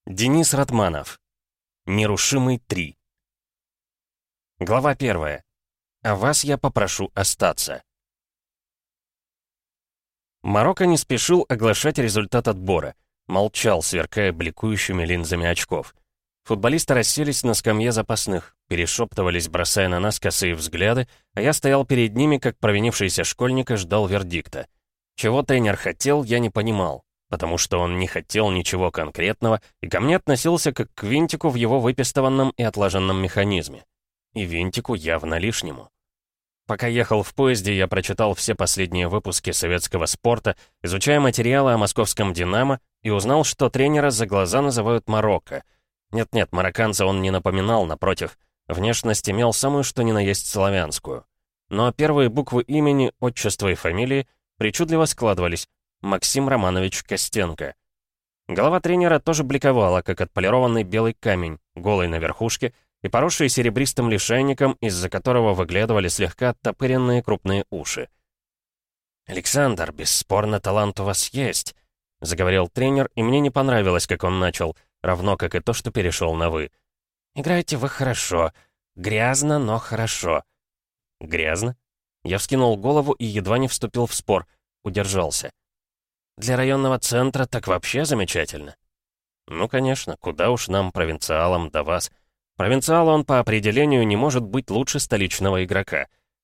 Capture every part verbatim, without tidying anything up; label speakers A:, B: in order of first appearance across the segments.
A: Денис Ратманов. Нерушимый три. Глава первая. А вас я попрошу остаться. Марокко не спешил оглашать результат отбора. Молчал, сверкая бликующими линзами очков. Футболисты расселись на скамье запасных, перешептывались, бросая на нас косые взгляды, а я стоял перед ними, как провинившийся школьник, и ждал вердикта. Чего тренер хотел, я не понимал, потому что он не хотел ничего конкретного и ко мне относился как к винтику в его выпистованном и отлаженном механизме. И винтику явно лишнему. Пока ехал в поезде, я прочитал все последние выпуски советского спорта, изучая материалы о московском «Динамо», и узнал, что тренера за глаза называют Марокко. Нет-нет, марокканца он не напоминал, напротив, внешность имел самую что ни на есть славянскую. Но первые буквы имени, отчества и фамилии причудливо складывались: Максим Романович Костенко. Голова тренера тоже бликовала, как отполированный белый камень, голый на верхушке и поросший серебристым лишайником, из-за которого выглядывали слегка оттопыренные крупные уши. «Александр, бесспорно, талант у вас есть», — заговорил тренер, и мне не понравилось, как он начал, равно как и то, что перешел на «вы». «Играете вы хорошо. Грязно, но хорошо». «Грязно?» Я вскинул голову и едва не вступил в спор. Удержался. «Для районного центра так вообще замечательно». «Ну, конечно, куда уж нам, провинциалам, до вас. Провинциал он по определению не может быть лучше столичного игрока».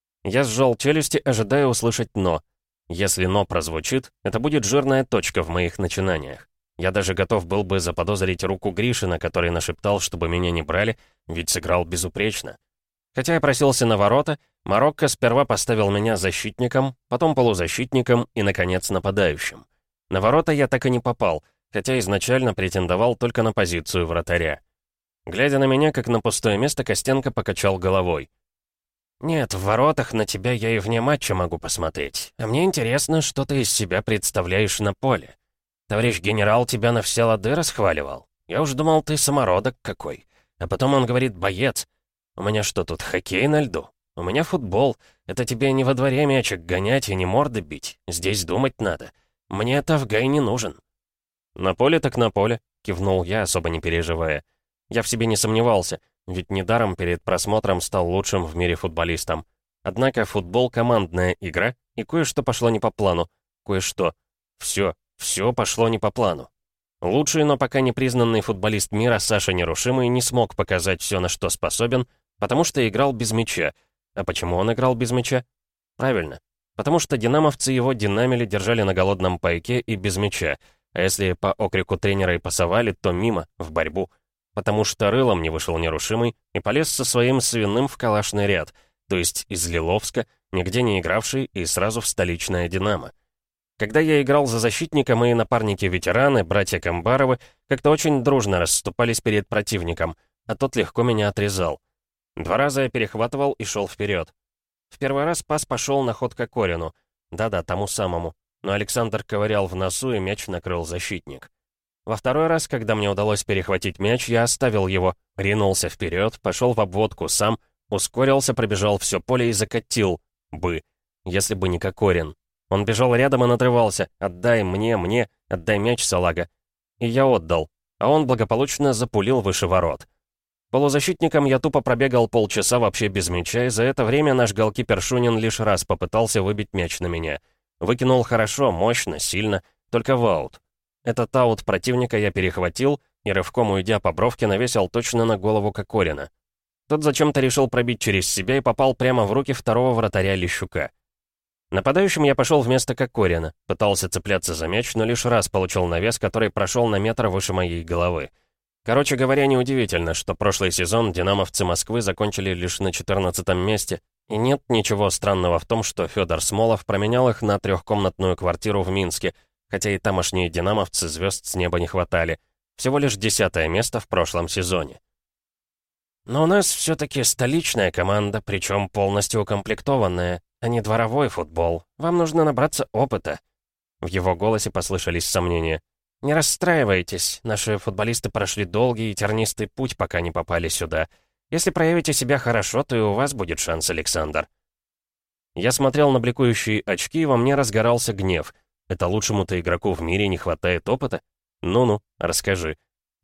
A: Я сжал челюсти, ожидая услышать «но». Если «но» прозвучит, это будет жирная точка в моих начинаниях. Я даже готов был бы заподозрить руку Гришина, который нашептал, чтобы меня не брали, ведь сыграл безупречно. Хотя я просился на ворота, Марокко сперва поставил меня защитником, потом полузащитником и, наконец, нападающим. На ворота я так и не попал, хотя изначально претендовал только на позицию вратаря. Глядя на меня, как на пустое место, Костенко покачал головой. «Нет, в воротах на тебя я и вне матча могу посмотреть. А мне интересно, что ты из себя представляешь на поле. Товарищ генерал тебя на все лады расхваливал. Я уж думал, ты самородок какой. А потом он говорит «боец». У меня что тут, хоккей на льду? У меня футбол. Это тебе не во дворе мячик гонять и не морды бить. Здесь думать надо. Мне Тавгай не нужен». «На поле так на поле», — кивнул я, особо не переживая. Я в себе не сомневался, ведь недаром перед просмотром стал лучшим в мире футболистом. Однако футбол — командная игра, и кое-что пошло не по плану. Кое-что. Все, все пошло не по плану. Лучший, но пока не признанный футболист мира Саша Нерушимый не смог показать все, на что способен, потому что играл без мяча. А почему он играл без мяча? Правильно. Потому что динамовцы его динамили, держали на голодном пайке и без мяча. А если по окрику тренера и пасовали, то мимо, в борьбу. Потому что рылом не вышел Нерушимый и полез со своим свиным в калашный ряд, то есть из Лиловска, нигде не игравший, и сразу в столичное «Динамо». Когда я играл за защитника, мои напарники-ветераны, братья Камбаровы, как-то очень дружно расступались перед противником, а тот легко меня отрезал. Два раза я перехватывал и шел вперед. В первый раз пас пошел на ход Кокорину. Да-да, тому самому. Но Александр ковырял в носу, и мяч накрыл защитник. Во второй раз, когда мне удалось перехватить мяч, я оставил его, ринулся вперед, пошел в обводку сам, ускорился, пробежал все поле и закатил бы, если бы не Кокорин. Он бежал рядом и надрывался: «Отдай мне, мне, отдай мяч, салага». И я отдал, а он благополучно запулил выше ворот. Полузащитником я тупо пробегал полчаса вообще без мяча, и за это время наш голкипер Шунин лишь раз попытался выбить мяч на меня. Выкинул хорошо, мощно, сильно, только в аут. Этот аут противника я перехватил и, рывком уйдя по бровке, навесил точно на голову Кокорина. Тот зачем-то решил пробить через себя и попал прямо в руки второго вратаря Лещука. Нападающим я пошел вместо Кокорина, пытался цепляться за мяч, но лишь раз получил навес, который прошел на метр выше моей головы. Короче говоря, неудивительно, что прошлый сезон динамовцы Москвы закончили лишь на четырнадцатом месте, и нет ничего странного в том, что Федор Смолов променял их на трехкомнатную квартиру в Минске, хотя и тамошние динамовцы звезд с неба не хватали. Всего лишь десятое место в прошлом сезоне. Но у нас все-таки столичная команда, причем полностью укомплектованная, а не дворовой футбол. Вам нужно набраться опыта. В его голосе послышались сомнения. Не расстраивайтесь, наши футболисты прошли долгий и тернистый путь, пока не попали сюда. Если проявите себя хорошо, то и у вас будет шанс, Александр. Я смотрел на бликующие очки, и во мне разгорался гнев. Это лучшему-то игроку в мире не хватает опыта? Ну-ну, расскажи.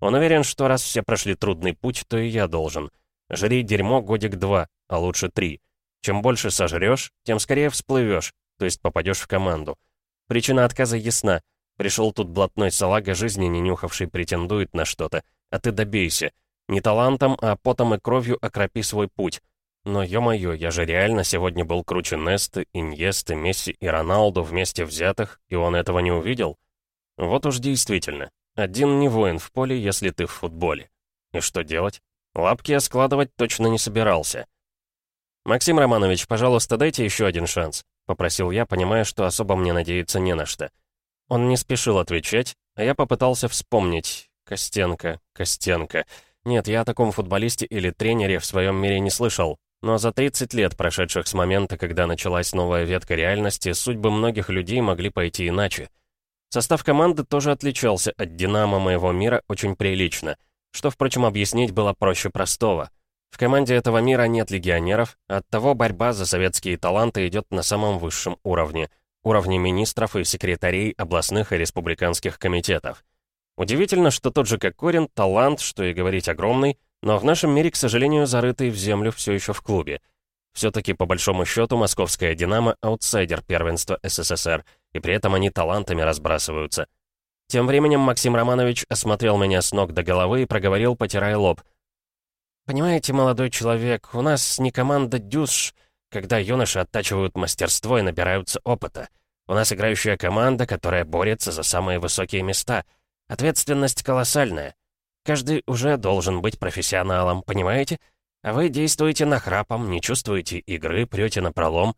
A: Он уверен, что раз все прошли трудный путь, то и я должен. Жри дерьмо годик два, а лучше три. Чем больше сожрешь, тем скорее всплывешь, то есть попадешь в команду. Причина отказа ясна. Пришел тут блатной салага жизни, не нюхавший, претендует на что-то. А ты добейся. Не талантом, а потом и кровью окропи свой путь. Но, ё-моё, я же реально сегодня был круче Несты, Иньесты, Месси и Роналду вместе взятых, и он этого не увидел? Вот уж действительно. Один не воин в поле, если ты в футболе. И что делать? Лапки я складывать точно не собирался. «Максим Романович, пожалуйста, дайте еще один шанс», — попросил я, понимая, что особо мне надеяться не на что. Он не спешил отвечать, а я попытался вспомнить. Костенко, Костенко. Нет, я о таком футболисте или тренере в своем мире не слышал. Но за тридцать лет, прошедших с момента, когда началась новая ветка реальности, судьбы многих людей могли пойти иначе. Состав команды тоже отличался от «Динамо» моего мира очень прилично, что, впрочем, объяснить было проще простого. В команде этого мира нет легионеров, оттого борьба за советские таланты идет на самом высшем уровне, уровне министров и секретарей областных и республиканских комитетов. Удивительно, что тот же Кокорин, талант, что и говорить, огромный, но в нашем мире, к сожалению, зарытый в землю все еще в клубе. Все-таки, по большому счету, московская «Динамо» — аутсайдер первенства СССР, и при этом они талантами разбрасываются. Тем временем Максим Романович осмотрел меня с ног до головы и проговорил, потирая лоб. «Понимаете, молодой человек, у нас не команда «Дюсш», когда юноши оттачивают мастерство и набираются опыта. У нас играющая команда, которая борется за самые высокие места. Ответственность колоссальная. Каждый уже должен быть профессионалом, понимаете? А вы действуете нахрапом, не чувствуете игры, прете напролом».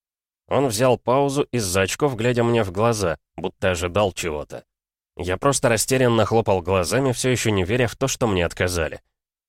A: Он взял паузу из-за очков, глядя мне в глаза, будто ожидал чего-то. Я просто растерянно хлопал глазами, все еще не веря в то, что мне отказали.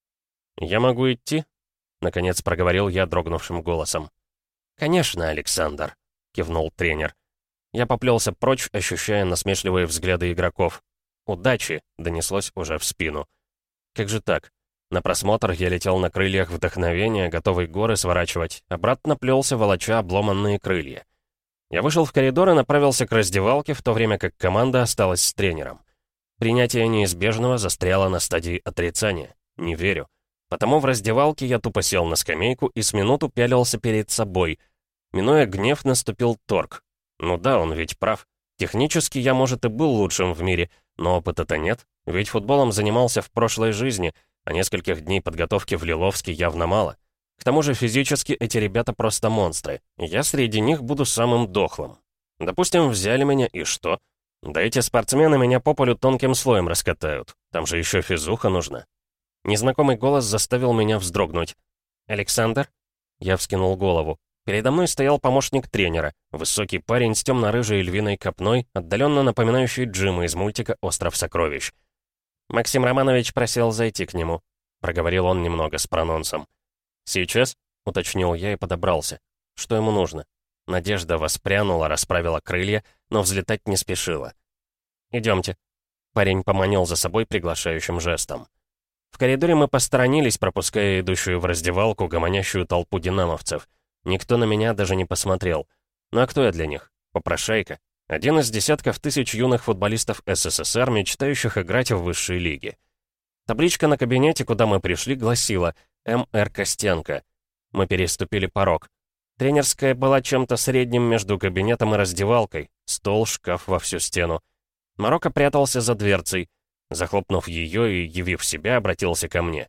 A: «Я могу идти?» — наконец проговорил я дрогнувшим голосом. «Конечно, Александр», — кивнул тренер. Я поплелся прочь, ощущая насмешливые взгляды игроков. «Удачи!» — донеслось уже в спину. Как же так? На просмотр я летел на крыльях вдохновения, готовый горы сворачивать, обратно плелся, волоча обломанные крылья. Я вышел в коридор и направился к раздевалке, в то время как команда осталась с тренером. Принятие неизбежного застряло на стадии отрицания. Не верю. Потому в раздевалке я тупо сел на скамейку и с минуту пялился перед собой. Минуя гнев, наступил торг. Ну да, он ведь прав. Технически я, может, и был лучшим в мире, но опыта-то нет, ведь футболом занимался в прошлой жизни, а нескольких дней подготовки в Лиловске явно мало. К тому же физически эти ребята просто монстры, и я среди них буду самым дохлым. Допустим, взяли меня, и что? Да эти спортсмены меня по полю тонким слоем раскатают, там же еще физуха нужна. Незнакомый голос заставил меня вздрогнуть. «Александр?» Я вскинул голову. Передо мной стоял помощник тренера, высокий парень с темно-рыжей львиной копной, отдаленно напоминающий Джима из мультика «Остров сокровищ». Максим Романович просил зайти к нему. Проговорил он немного с прононсом. «Сейчас?» — уточнил я и подобрался. Что ему нужно? Надежда воспрянула, расправила крылья, но взлетать не спешила. «Идемте». Парень поманил за собой приглашающим жестом. В коридоре мы посторонились, пропуская идущую в раздевалку гомонящую толпу динамовцев. Никто на меня даже не посмотрел. Ну а кто я для них? Попрошайка. Один из десятков тысяч юных футболистов СССР, мечтающих играть в высшей лиге. Табличка на кабинете, куда мы пришли, гласила «М Р Костенко». Мы переступили порог. Тренерская была чем-то средним между кабинетом и раздевалкой. Стол, шкаф во всю стену. Марокко прятался за дверцей. Захлопнув ее и, явив себя, обратился ко мне.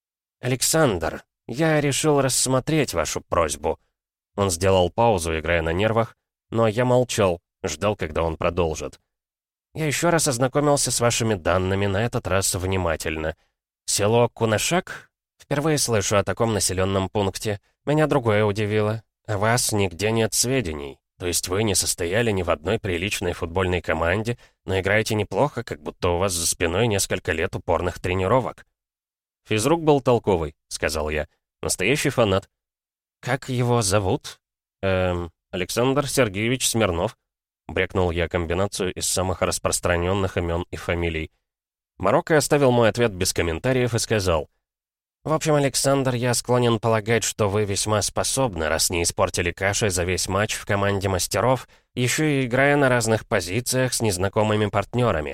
A: «Александр, я решил рассмотреть вашу просьбу». Он сделал паузу, играя на нервах, но я молчал, ждал, когда он продолжит. «Я еще раз ознакомился с вашими данными, на этот раз внимательно. Село Кунашак? Впервые слышу о таком населенном пункте. Меня другое удивило. О вас нигде нет сведений. То есть вы не состояли ни в одной приличной футбольной команде, но играете неплохо, как будто у вас за спиной несколько лет упорных тренировок». «Физрук был толковый», — сказал я. «Настоящий фанат». «Как его зовут?» «Эм, Александр Сергеевич Смирнов». Брякнул я комбинацию из самых распространенных имен и фамилий. Марокко оставил мой ответ без комментариев и сказал. «В общем, Александр, я склонен полагать, что вы весьма способны, раз не испортили каши за весь матч в команде мастеров, еще и играя на разных позициях с незнакомыми партнерами.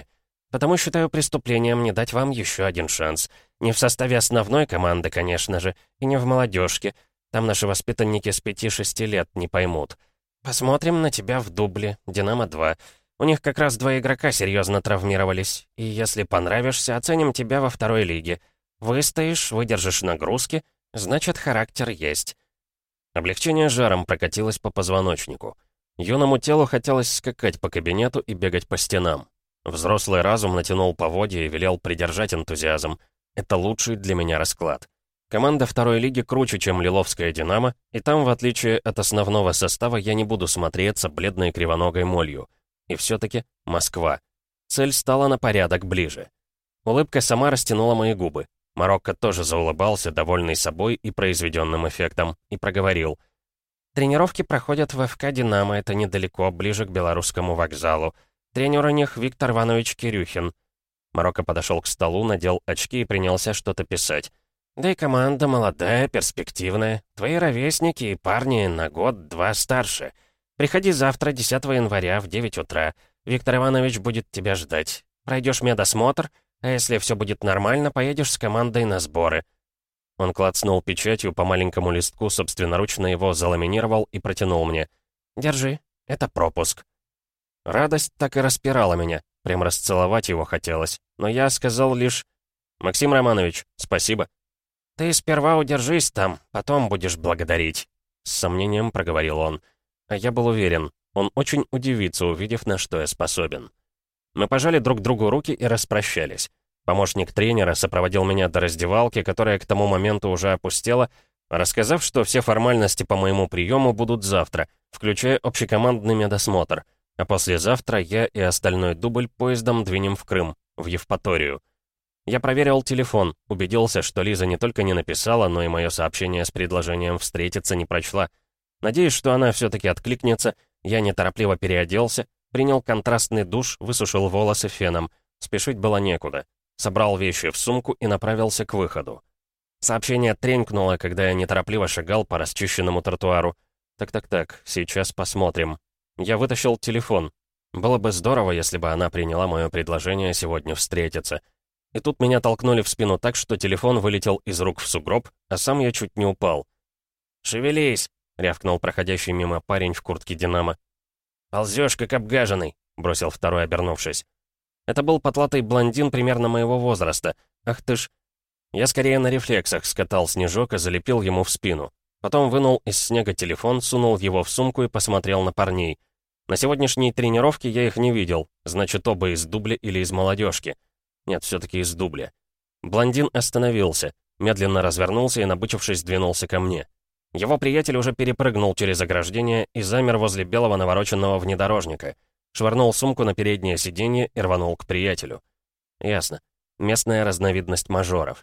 A: Потому считаю преступлением не дать вам еще один шанс. Не в составе основной команды, конечно же, и не в молодежке. Там наши воспитанники с пяти-шести лет не поймут. Посмотрим на тебя в дубле, «Динамо-два». У них как раз два игрока серьезно травмировались. И если понравишься, оценим тебя во второй лиге. Выстоишь, выдержишь нагрузки, значит, характер есть. Облегчение жаром прокатилось по позвоночнику. Юному телу хотелось скакать по кабинету и бегать по стенам. Взрослый разум натянул поводья и велел придержать энтузиазм. Это лучший для меня расклад. Команда второй лиги круче, чем Лиловская «Динамо», и там, в отличие от основного состава, я не буду смотреться бледной кривоногой молью. И все-таки Москва. Цель стала на порядок ближе. Улыбка сама растянула мои губы. Марокко тоже заулыбался, довольный собой и произведенным эффектом, и проговорил. «Тренировки проходят в ФК «Динамо», это недалеко, ближе к Белорусскому вокзалу. Тренер у них Виктор Иванович Кирюхин». Марокко подошел к столу, надел очки и принялся что-то писать. «Да и команда молодая, перспективная. Твои ровесники и парни на год-два старше. Приходи завтра, десятого января, в девять утра. Виктор Иванович будет тебя ждать. Пройдешь медосмотр, а если все будет нормально, поедешь с командой на сборы». Он клацнул печатью по маленькому листку, собственноручно его заламинировал и протянул мне. «Держи, это пропуск». Радость так и распирала меня, прям расцеловать его хотелось. Но я сказал лишь «Максим Романович, спасибо». «Ты сперва удержись там, потом будешь благодарить», — с сомнением проговорил он. А я был уверен, он очень удивится, увидев, на что я способен. Мы пожали друг другу руки и распрощались. Помощник тренера сопроводил меня до раздевалки, которая к тому моменту уже опустела, рассказав, что все формальности по моему приему будут завтра, включая общекомандный медосмотр, а послезавтра я и остальной дубль поездом двинем в Крым, в Евпаторию. Я проверил телефон, убедился, что Лиза не только не написала, но и мое сообщение с предложением встретиться не прочла. Надеюсь, что она все-таки откликнется, я неторопливо переоделся, принял контрастный душ, высушил волосы феном. Спешить было некуда. Собрал вещи в сумку и направился к выходу. Сообщение тренькнуло, когда я неторопливо шагал по расчищенному тротуару. Так-так-так, сейчас посмотрим. Я вытащил телефон. Было бы здорово, если бы она приняла мое предложение сегодня встретиться. И тут меня толкнули в спину так, что телефон вылетел из рук в сугроб, а сам я чуть не упал. «Шевелись!» — рявкнул проходящий мимо парень в куртке «Динамо». «Ползёшь, как обгаженный», — бросил второй, обернувшись. Это был потлатый блондин примерно моего возраста. Ах ты ж... Я скорее на рефлексах скатал снежок и залепил ему в спину. Потом вынул из снега телефон, сунул его в сумку и посмотрел на парней. На сегодняшней тренировке я их не видел, значит, оба из дубля или из молодежки. Нет, все-таки из дубля. Блондин остановился, медленно развернулся и, набычившись, двинулся ко мне. Его приятель уже перепрыгнул через ограждение и замер возле белого навороченного внедорожника. Швырнул сумку на переднее сиденье и рванул к приятелю. Ясно. Местная разновидность мажоров.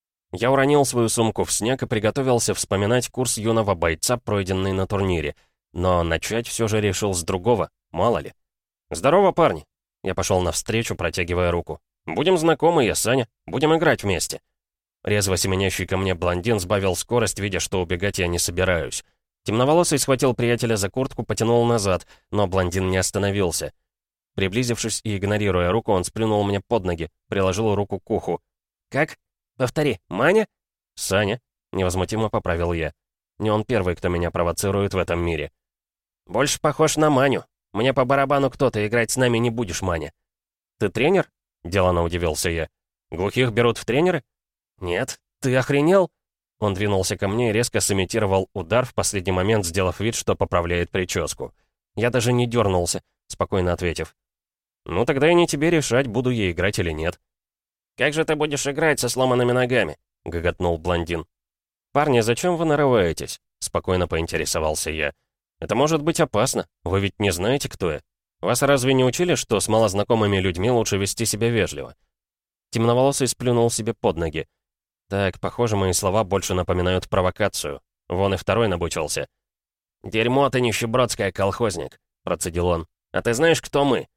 A: Я уронил свою сумку в снег и приготовился вспоминать курс юного бойца, пройденный на турнире. Но начать все же решил с другого, мало ли. «Здорово, парни!» Я пошел навстречу, протягивая руку. «Будем знакомы, я Саня. Будем играть вместе». Резво семенящий ко мне блондин сбавил скорость, видя, что убегать я не собираюсь. Темноволосый схватил приятеля за куртку, потянул назад, но блондин не остановился. Приблизившись и игнорируя руку, он сплюнул мне под ноги, приложил руку к уху. «Как? Повтори, Маня?» «Саня», — невозмутимо поправил я. Не он первый, кто меня провоцирует в этом мире. «Больше похож на Маню. Мне по барабану кто, ты играть с нами не будешь, Маня». «Ты тренер?» — делано удивился я. «Глухих берут в тренеры?» «Нет, ты охренел?» Он двинулся ко мне и резко сымитировал удар, в последний момент сделав вид, что поправляет прическу. Я даже не дернулся, спокойно ответив. «Ну тогда и не тебе решать, буду я играть или нет». «Как же ты будешь играть со сломанными ногами?» — гоготнул блондин. «Парни, зачем вы нарываетесь?» — спокойно поинтересовался я. «Это может быть опасно, вы ведь не знаете, кто я. Вас разве не учили, что с малознакомыми людьми лучше вести себя вежливо?» Темноволосый сплюнул себе под ноги. Так, похоже, мои слова больше напоминают провокацию. Вон и второй набучился. «Дерьмо ты, нищебродская, колхозник», — процедил он. «А ты знаешь, кто мы?»